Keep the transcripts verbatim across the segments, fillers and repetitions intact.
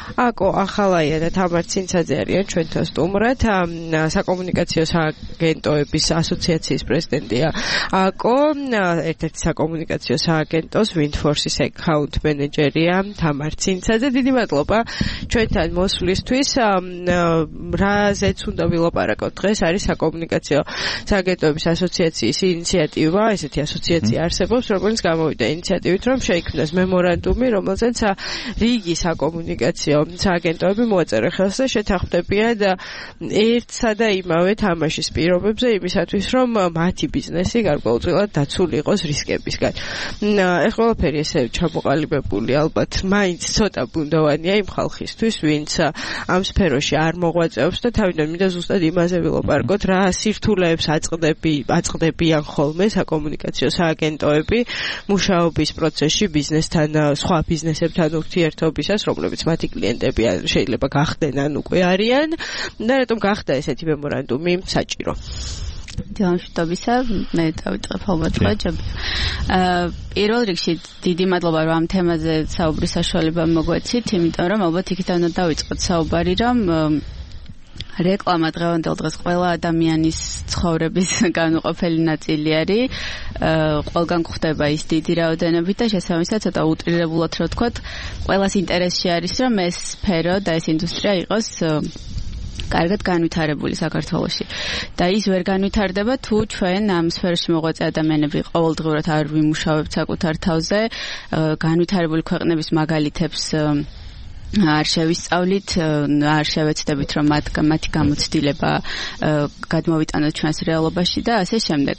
აკო ახალაია და თამარ ცინცაძე არიან ჩვენთან სტუმრად, საკომუნიკაციო სააგენტოების ასოციაციის პრეზიდენტია აკო, ერთ-ერთი საკომუნიკაციო სააგენტოს Windforce-ის account manager-ია თამარ ცინცაძე. დიდი მადლობა ჩვენთან მოსვლისთვის. რაზეც უნდა ვილაპარაკოთ დღეს არის საკომუნიკაციო სააგენტოების ასოციაციის ინიციატივა, ესეთი ასოციაცია არსებობს, რომელიც გამოვიდა ინიციატივით, რომ შეიქმნას მემორანდუმი, რომელზეც რიგი საკომუნიკაციო სააგენტოები მოაწერა ხელს და შეთანხმდებიან ერთსა და იმავე თამაშის პირობებზე იმისათვის, რომ მათი ბიზნესი გარკვეულწილად დაცული იყოს რისკებისგან. ეს ყველაფერი ესე ჩამოყალიბებული ალბათ მაინც ცოტა ბუნდოვანია იმ ხალხისთვის, ვინც ამ სფეროში არ მოღვაწეობს და თავიდან მინდა ზუსტად იმაზე ვილაპარაკოთ, რა სირთულეებს აწყდები, აწყდებიან ხოლმე საკომუნიკაციო სააგენტოები მუშაობის პროცესში ბიზნესთან, სხვა ბიზნესებთან ურთიერთობისას, რომლებიც მათი klientები შეიძლება გახდნენ ან უკვე არიან და რატომ გახდა ესეთი მემორანდუმი საჭირო. Დიახშტობისა მე დავიწყებ ალბათ ხოჭები. პირველ რიგში დიდი მადლობა რომ ამ თემაზე საუბრის საშუალება მოგვეცით, იმიტომ რომ ალბათ იქიდან უნდა დავიწყოთ საუბარი, რომ რეკლამა დღევანდელ დღეს ყველა ადამიანის ცხოვრების განუყოფელი ნაწილი არის. ყველგან გვხდება ის დიდი რაოდენობით და შესაბამისად ცოტა უტრირებულად რო ვთქვათ, ყველას ინტერესში არის რომ ეს სფერო და ეს ინდუსტრია იყოს კარგად განვითარებული საქართველოში. და ის ვერ განვითარდება თუ ჩვენ ამ სფეროში მოღვაწე ადამიანები ყოველდღურად არ ვიმუშავებთ საკუთარ თავზე, განვითარებული ქვეყნების მაგალითებს არ შევისწავლით, არ შევეცდებით რომ მათ მათი გამოცდილება გადმოვიტანოთ ჩვენს რეალობაში და ასე შემდეგ.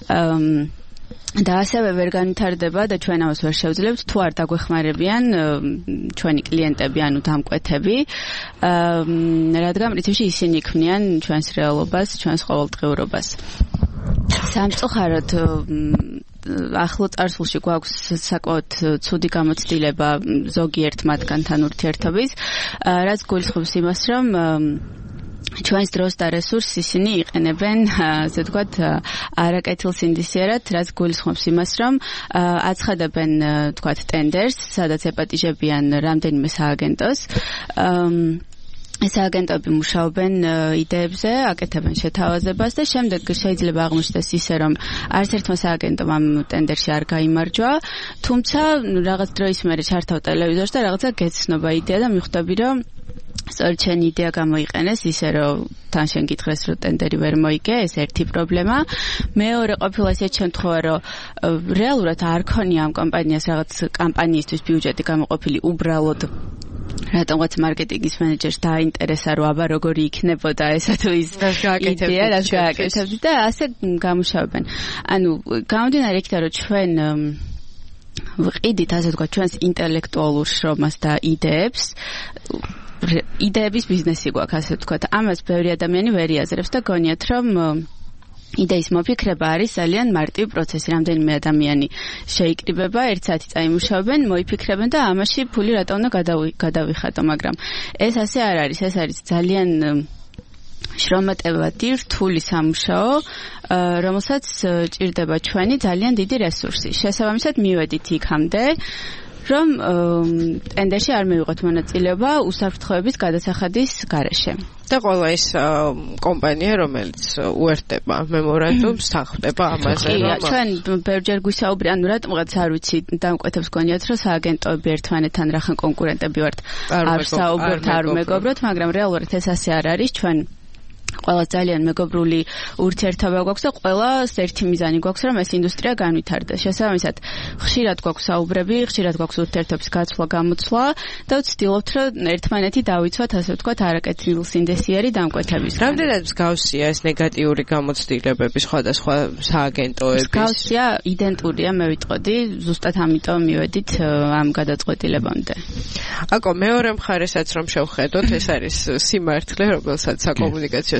და ასევე ვერ განვითარდება და ჩვენ ამას ვერ შევძლებთ თუ არ დაგვეხმარებიან ჩვენი კლიენტები, ანუ დამკვეთები, რადგან პრინციპში ისინი ქმნიან ჩვენს რეალობას, ჩვენს ყოველდღიურობას. სამწუხაროდ ახლო წარსულში გვაქვს საკმაოდ ცუდი გამოცდილება ზოგიერთ მათგანთან ურთიერთობის, რაც გულისხმობს იმას, რომ ჩვენს დროს და რესურსს ისინი იყენებენ, ასე ვთქვათ, არაკეთილსინდისიერად, რაც გულისხმობს იმას, რომ აცხადებენ, ვთქვათ, ტენდერს, სადაც ეპატიჟებიან რამდენიმე სააგენტოს. ეს სააგენტოები მუშაობენ იდეებზე, აკეთებენ შეთავაზებას და შემდეგ შეიძლება აღმოჩნდეს ისე, რომ არც ერთმა სააგენტომ ამ ტენდერში არ გაიმარჯვა, თუმცა რაღაც დროის მერე ჩართავ ტელევიზორს და რაღაცა გეცნობა იდეა და მიხვდები, რომ სწორედ შენი იდეა გამოიყენეს ისე, რომ თან შენ გითხრეს, რომ ტენდერი ვერ მოიგე, ეს ერთი პრობლემა. მეორე ყოფილა ისეთი შემთხვევა, რომ რეალურად არ ქონია ამ კომპანიას რაღაც კამპანიისთვის ბიუჯეტი გამოყოფილი უბრალოდ რატომღაც მარკეტინგის მენეჯერს დააინტერესა, რომ აბა როგორი იქნებოდა ესა თუ ის იდეა, რაც გააკეთებდი და ასე გამუშავებენ. ანუ გამომდინარე იქიდან, რომ ჩვენ ვყიდით, ასე ვთქვათ, ჩვენს ინტელექტუალურ შრომას და იდეებს, იდეების ბიზნესი გვაქვს, ასე ვთქვათ. ამას ბევრი ადამიანი ვერ იაზრებს და გონიათ, რომ იდეის მოფიქრება არის ძალიან მარტივი პროცესი. რამდენიმე ადამიანი შეიკრიბება, ერთ საათი წაიმუშავებენ, მოიფიქრებენ და ამაში ფული რატომ უნდა გადავიხატო, მაგრამ ეს ასე არ არის. ეს არის ძალიან შრომატევადი, რთული სამუშაო, რომელსაც ჭირდება ჩვენი ძალიან დიდი რესურსი. შესაბამისად მივედით იქამდე, რომ ტენდერში არ მივიღოთ მონაწილეობა უსაფრთხოების გადასახადის გარეშე. და ყველა ის კომპანია, რომელიც უერთდება მემორანდუმს, თანხმდება ამაზე, რომ ჩვენ ბევრჯერ გვისაუბრე, ანუ რატომღაც არ ვიცი, დამკვეთებს გონიათ, რომ სააგენტოები ერთმანეთთან რახან კონკურენტები ვართ, არ საუბრობთ, არ მეგობრობთ, მაგრამ რეალურად ეს ასე არ არის. ჩვენ ყველა ძალიან მეგობრული ურთიერთობა გვაქვს და ყველას ერთი მიზანი გვაქვს, რომ ეს ინდუსტრია განვითარდეს. შესაბამისად, ხშირად გვაქვს საუბრები, ხშირად გვაქვს ურთიერთობის გაცვლა, გამოცვლა და ვცდილობთ, რომ ერთმანეთი დავიცვათ, ასე ვთქვათ, არაკეთილსინდისიერი დამკვეთების. რამდენად მსგავსია ეს ნეგატიური გამოცდილებები სხვადასხვა სააგენტოების? მსგავსია, იდენტურია, მე ვიტყოდი, ზუსტად ამიტომ მივედით ამ გადაწყვეტილებამდე. აკო, მეორე მხარესაც რომ შევხედოთ, ეს არის სიმართლე, რომელსაც საკომუნიკაციო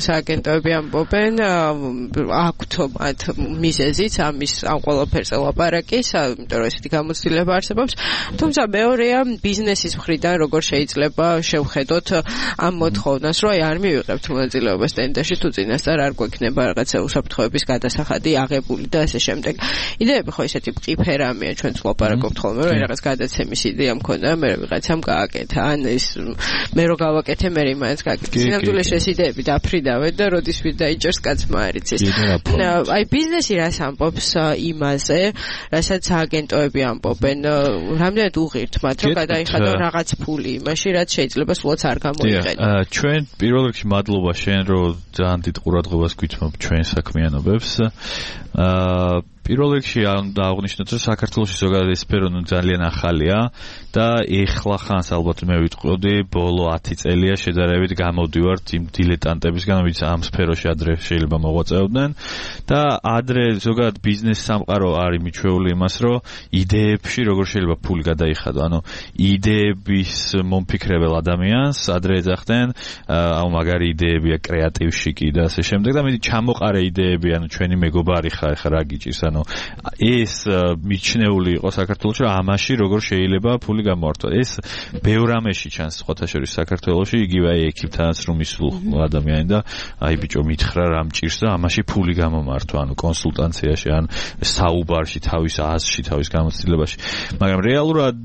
სააგენტოები ამბობენ აქვთ მათ მიზეზიც ამის ამ ყველაფერს ელაპარაკის, იმიტომ რომ ესეთი გამოცდილება არსებობს. თუმცა მეორეა ბიზნესის მხრიდან როგორ შეიძლება შევხედოთ ამ მოთხოვნას, რომ აი არ მივიღებთ მონაწილეობას ტენდერში თუ წინასწარ არ გვექნება რაღაცა უსაფრთხოების გადასახადი აღებული და ასე შემდეგ. იდეები ხო ესეთი მყიფერამია, ჩვენც ვლაპარაკობთ ხოლმე, რომ რაღაც გადაცემის იდეა მქონდა, მე ვიღაცამ გააკეთა, ან ეს მე რო გავაკეთე, მე მაინც გააკეთე. სინამდვილეში ეს იდეები დაფრიდავენ და როდის ვიდ დაიჭერს კაცმა არ იცის. აი ბიზნესი რას ამბობს იმაზე, რასაც სააგენტოები ამბობენ, რამდენად უღირთ მათ, რომ გადაიხადონ რაღაც ფული იმაში, რაც შეიძლება სულაც არ გამოიყენო. ჩვენ პირველ რიგში მადლობა შენ, რომ ძალიან დიდ ყურადღებას გვითმობ ჩვენ საქმიანობებს. აა პირველ რიგში უნდა აღვნიშნოთ, რომ საქართველოში ზოგადად ეს სფერო ძალიან ახალია და ეხლა ხანს ალბათ მე ვიტყოდი, ბოლო ათი წელია შედარებით გამოდივართ იმ დილეტანტებისგან, ვინც ამ სფეროში ადრე შეიძლება მოღვაწეობდნენ და ადრე ზოგადად ბიზნეს სამყარო არის მიჩვეული იმას, რომ იდეებში როგორ შეიძლება ფული გადაიხადო, ანუ იდეების მომფიქრებელ ადამიანს ადრე ეძახდნენ, აუ მაგარი იდეებია, კრეატივში კი და ასე შემდეგ და მე ჩამოყარე იდეები, ანუ ჩვენი მეგობარი ხარ, ხა რა გიჭირს, ანუ ეს მიჩნეული იყო საქართველოში, რომ ამაში როგორ შეიძლება ფული გამოართვა. ეს ბევრ ამაში ჩანს სხვათა შორის საქართველოში, იგივე აი ექიპთანაც რომ ისულ ადამიანი და აი ბიჭო მითხრა რა მჭირს და ამაში ფული გამომართვა, ანუ კონსულტანციაში, ან საუბარში, თავის აზრში, თავის გამოცდილებაში. მაგრამ რეალურად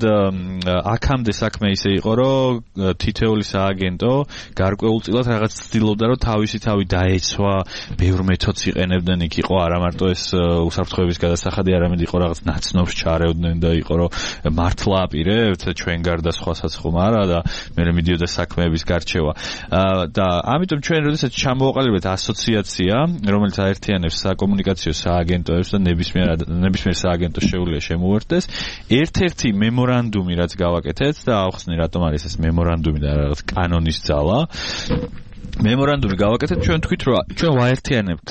აქამდე საქმე ისე იყო, რომ თითოეული სააგენტო გარკვეულწილად რაღაც ცდილობდა, რომ თავისი თავი დაეცვა, ბევრ მეთოდს იყენებდნენ, იქ იყო არა მარტო ეს უსაფრთხოების გადასახადი, არამედ იყო რაღაც ნაცნობს ჩარეოდნენ და იყო რომ მართლა აპირებთ ჩვენ გარდა სხვასაც ხომ არა და მე მიდიოდა საქმეების გარჩევა. და ამიტომ ჩვენ როდესაც ჩამოვაყალიბეთ ასოციაცია, რომელიც აერთიანებს საკომუნიკაციო სააგენტოებს და ნებისმიერ ნებისმიერ სააგენტოს შეუძლია შემოუერთდეს, ერთ-ერთი მემორანდუმი რაც გავაკეთეთ და ახსნი რატომ არის ეს მემორანდუმი და რაღაც კანონის ძალა. მემორანდუმი გავაკეთეთ, ჩვენ თქვით, რომ ჩვენ ვაერთიანებთ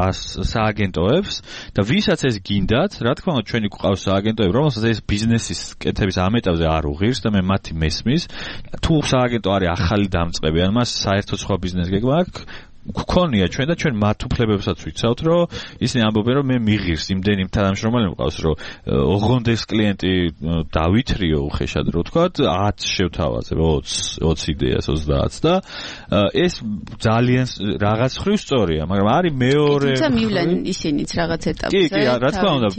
სააგენტოებს და ვისაც ეს გინდათ, რა თქმა უნდა, ჩვენი გვყავს სააგენტოები, რომელსაც ეს ბიზნესის კეთების ამ ეტაპზე არ უღირს და მე მათი მესმის, თუ სააგენტო არის ახალი დამწყები, ან მას საერთო სხვა ბიზნეს გეგმა აქვს, გქონია ჩვენ და ჩვენ მათ უფლებებსაც ვიცავთ, რომ ისინი ამბობენ, რომ მე მიღირს იმდენი თანამშრომელი მყავს, რომ ოღონდეს კლიენტი დავითრიო უხეშად, რო ვთქვათ, ათს შევთავაზე, ოცს იდეას ოცდაათს და ეს ძალიან რაღაც ხრივ სწორია, მაგრამ არის მეორე თუმცა მივლენ ისინიც რაღაც ეტაპზე. კი, კი, რა თქმა უნდა.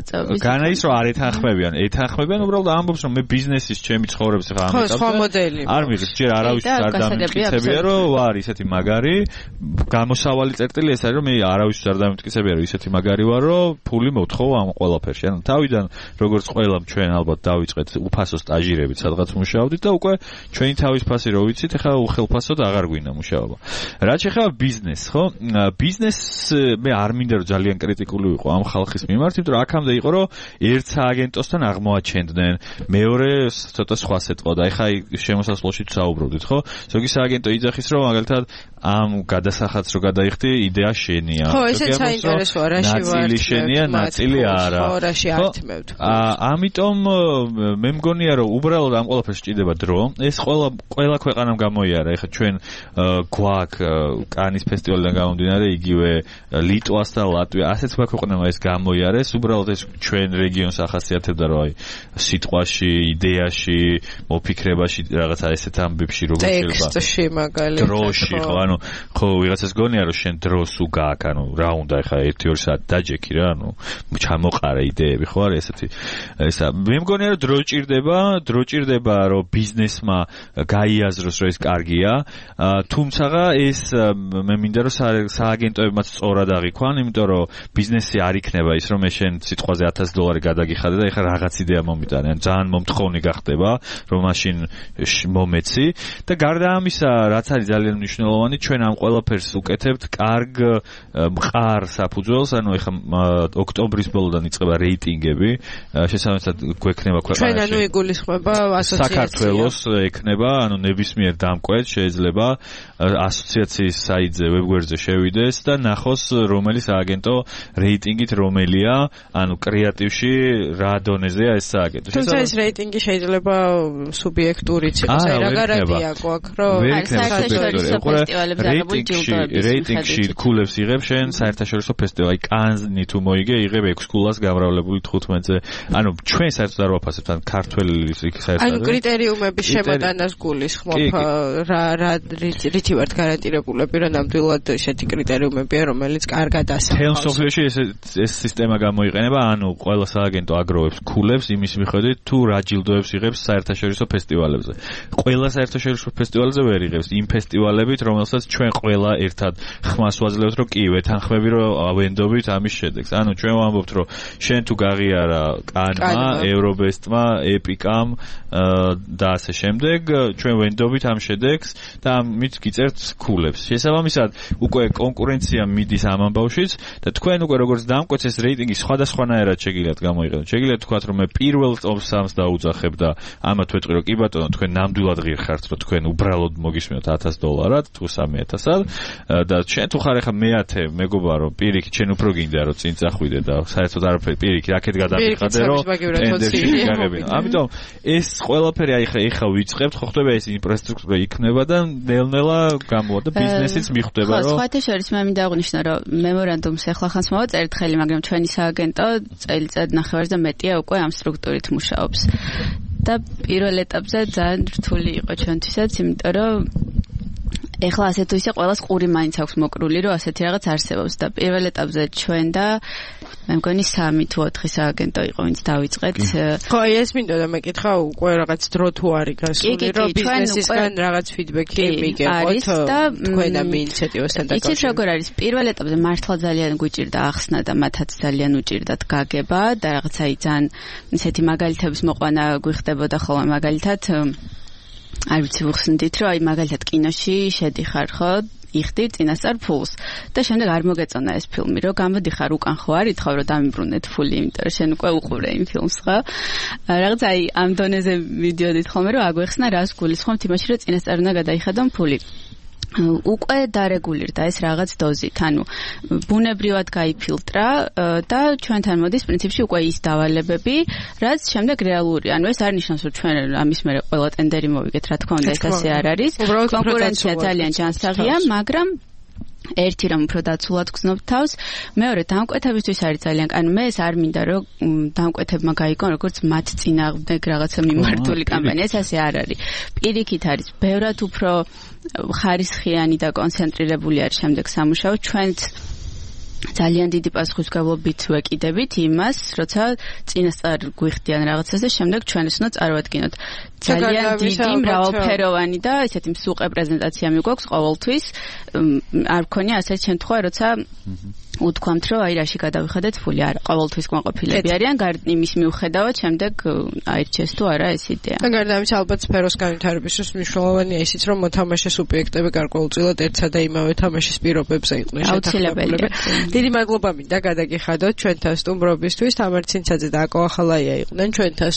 განა ის რომ არ ეთანხმებიან, ეთანხმებიან, უბრალოდ ამბობს, რომ მე ბიზნესის ჩემი ცხოვრების ხა ამ ეტაპზე. ხო, სხვა მოდელი. არ მიღირს, ჯერ არავის არ დამტკიცებია, რომ ვარ ისეთი მაგარი გამოსავალი წერტილი ეს არის, რომ მე არავის არ დამტკიცებია, რომ ისეთი მაგარი ვარ, რომ ფული მოვთხოვ ამ ყველაფერში. ანუ თავიდან როგორც ყველამ ჩვენ ალბათ დავიწყეთ უფასო სტაჟირებით, სადღაც მუშაობდით და უკვე ჩვენი თავის ფასი რო ვიცით, ეხლა უხელფასოდ აღარ გვინდა მუშაობა. რაც ეხება ბიზნესს, ხო? ბიზნესს მე არ მინდა რომ ძალიან კრიტიკული ვიყო ამ ხალხის მიმართ, იმიტომ რომ აქამდე იყო, რომ ერთ სააგენტოსთან აღმოაჩენდნენ, მეორე ცოტა სხვას ეტყოდა. ეხლა შემოსასვლელში საუბრობდით, ხო? ზოგი სააგენტო იძახის, რომ მაგალითად ამ გადასახადს რო გადაიხდი, იდეა შენია. ხო, ესეც საინტერესოა, რაში ვარ. ნაწილი შენია, ნაწილი არა. ხო, რაში ართმევთ. ამიტომ მე მგონია, რომ უბრალოდ ამ ყველაფერს ჭირდება დრო. ეს ყველა ყველა ქვეყანამ გამოიარა. ეხლა ჩვენ გვაქვს კანის ფესტივალიდან გამომდინარე, იგივე ლიტვას და ლატვია, ასეც ქვეყნებმა ეს გამოიარეს. უბრალოდ ეს ჩვენ რეგიონს ახასიათებდა, რომ აი სიტყვაში, იდეაში, მოფიქრებაში, რაღაცა ესეთ ამბებში როგორ შეიძლება. ტექსტში მაგალითად. დროში, ხო, ანუ ხო ვიღაცას გონია რომ შენ დროს უგააქ, ანუ რა უნდა ეხა ერთი ორი საათი დაჯექი რა, ანუ ჩამოყარე იდეები, ხო არის ესეთი. ესა მე მგონია რომ დრო ჭირდება, დრო ჭირდება რომ ბიზნესმა გაიაზროს რომ ეს კარგია, თუმცა ეს მე მინდა რომ სააგენტოებმაც სწორად აღიქვან, იმიტომ რომ ბიზნესი არ იქნება ის რომ მე შენ სიტყვაზე ათას დოლარი გადაგიხადე და ეხა რაღაც იდეა მომიტანე, ან ძალიან მომთხოვნი გახდება რომ მაშინ მომეცი და გარდა ამისა რაც არის ძალიან მნიშვნელოვანი, ჩვენ ამ ყველაფერს უკეთებთ კარგ მყარ საფუძველს, ანუ ეხა ოქტომბრის ბოლოდან იწყება რეიტინგები, შესაბამისად გვექნება ქვეყანაში. ჩვენ ანუ იგულისხმება ასოციაცია. საქართველოს ექნება, ანუ ნებისმიერ დამკვეთს შეიძლება ასოციაციის საიტზე, ვებგვერდზე შევიდეს და ნახოს რომელი სააგენტო რეიტინგით რომელია, ანუ კრეატივში რა დონეზეა ეს სააგენტო. თუმცა ეს რეიტინგი შეიძლება სუბიექტურიც იყოს, აი რა გარანტია გვაქვს, რომ საერთაშორისო ფესტივალებზე აღებული ჯილდო რეიტინგში ქულებს იღებ შენ საერთაშორისო ფესტივალში, კანზი თუ მოიგე, იღებ ექვს ქულას გამრავლებული თხუთმეტზე. ანუ ჩვენ საერთოდ არ ვაფასებთ, ან ქართველის იქ საერთოდ. ანუ კრიტერიუმების შემოტანას გულისხმობ, რა რა რითი ვართ გარანტირებულები, რომ ნამდვილად ესეთი კრიტერიუმებია, რომელიც კარგად ასახავს. თელ სოფლიოში ეს ეს სისტემა გამოიყენება, ანუ ყველა სააგენტო აგროვებს ქულებს იმის მიხედვით, თუ რა ჯილდოებს იღებს საერთაშორისო ფესტივალებზე. ყველა საერთაშორისო ფესტივალზე ვერ იღებს იმ ფესტივალებით, რომელსაც ჩვენ ყველა ერთად ხმას ვაძლევთ, რომ კი ვეთანხმები, რომ ვენდობით ამის შედეგს. ანუ ჩვენ ვამბობთ, რომ შენ თუ გაღიარა კანმა, ევრობესტმა, ეპიკამ და ასე შემდეგ, ჩვენ ვენდობით ამ შედეგს და ამით გიწერთ ქულებს. შესაბამისად, უკვე კონკურენცია მიდის ამ ამბავშიც და თქვენ უკვე როგორც დამკვეთს ეს რეიტინგი სხვადასხვანაირად შეგიძლიათ გამოიყენოთ. შეგიძლიათ თქვათ, რომ მე პირველ ტოპ სამს დაუძახებ და ამათ ვეტყვი, რომ კი ბატონო, თქვენ ნამდვილად ღირ ხართ, რომ თქვენ უბრალოდ მოგისმენთ ათას დოლარად თუ სამი ათასად და შენ თუ ხარ ახლა მეათე, მეგობარ, რომ პირიქით შენ უფრო გინდა რომ წინ წახვიდე და საერთოდ არაფერი პირიქით აქეთ გადამიხადე, რომ ტენდერში გაგებინო. ამიტომ ეს ყველაფერი აი ხა ეხა ვიწყებთ, ხო ხდება ეს ინფრასტრუქტურა იქნება და ნელ-ნელა გამოვა და ბიზნესიც მიხვდება, რომ ხო, სხვათა შორის მე მინდა აღვნიშნო, რომ მემორანდუმს ახლა ხანს მოვაწერთ ხელი, მაგრამ ჩვენი სააგენტო წელიწად ნახევარს და მეტია უკვე ამ სტრუქტურით მუშაობს. და პირველ ეტაპზე ძალიან რთული იყო ჩვენთვისაც, იმიტომ რომ ეხლა ასე თუ ისე ყველას ყური მაინც აქვს მოკრული, რომ ასეთი რაღაც არსებობს და პირველ ეტაპზე ჩვენ და მე მგონი სამი თუ ოთხი სააგენტო იყო, ვინც დავიწყეთ. ხო, ეს მინდოდა მეკითხა, უკვე რაღაც დრო თუ არის გასული, რომ ბიზნესისგან რაღაც ფიდბექი მიგეყოთ თქვენ ამ ინიციატივასთან დაკავშირებით. იცით როგორ არის? პირველ ეტაპზე მართლა ძალიან გვიჭირდა ახსნა და მათაც ძალიან უჭირდათ გაგება და რაღაცა ძალიან ისეთი მაგალითების მოყვანა გვიხდებოდა ხოლმე, მაგალითად არ ვიცი ვხსნით, რომ აი მაგალითად კინოში შედიხარ ხო, იხდი წინასწარ ფულს და შემდეგ არ მოგეწონა ეს ფილმი, რომ გამოდიხარ უკან ხო არ ითხოვ რომ დამიბრუნეთ ფული, იმიტომ რომ შენ უკვე უყურე იმ ფილმს ხო. რაღაც აი ამ დონეზე ვიდეოდით ხოლმე რომ აგვეხსნა რას გულისხმობთ იმაში, რომ წინასწარ უნდა გადაიხადონ ფული. უკვე დარეგულირდა ეს რაღაც დოზით, ანუ ბუნებრივად გაიფილტრა და ჩვენთან მოდის პრინციპში უკვე ის დავალებები, რაც შემდეგ რეალურია. ანუ ეს არ ნიშნავს, რომ ჩვენ ამის მერე ყველა ტენდერი მოვიგეთ, რა თქმა უნდა, ეს ასე არ არის. კონკურენცია ძალიან ჯანსაღია, მაგრამ ერთი რომ უფრო დაცულად გრძნობ თავს, მეორე დამკვეთებისთვის არის ძალიან, ანუ მე ეს არ მინდა რომ დამკვეთებმა გაიგონ როგორც მათ წინააღმდეგ რაღაცა მიმართული კამპანია, ეს ასე არ არის. პირიქით არის ბევრად უფრო ხარისხიანი და კონცენტრირებული არის შემდეგ სამუშაო. ჩვენც ძალიან დიდი პასუხისმგებლობით ვეკიდებით იმას, როცა წინასწარ გვიხდიან რაღაცას და შემდეგ ჩვენს უნდა წარვადგინოთ. ძალიან დიდი მრავალფეროვანი და ესეთი მსუყე პრეზენტაცია მიგვაქვს ყოველთვის. არ გქონია ასეთი შემთხვევა, როცა უთქვამთ, რომ აი რაში გადავიხადეთ ფული, არა, ყოველთვის კმაყოფილები არიან, იმის მიუხედავად შემდეგ აირჩიეს თუ არა ეს იდეა. და გარდა ამისა, ალბათ სფეროს განვითარებისთვის მნიშვნელოვანია ისიც, რომ მოთამაშე სუბიექტები გარკვეულწილად ერთსა და იმავე თამაშის პირობებზე იყვნენ შეთანხმებულები. დიდი მადლობა მინდა გადაგიხადოთ ჩვენთან სტუმრობისთვის. თამარ ცინცაძე და აკო ახალაია იყვნენ ჩვენთან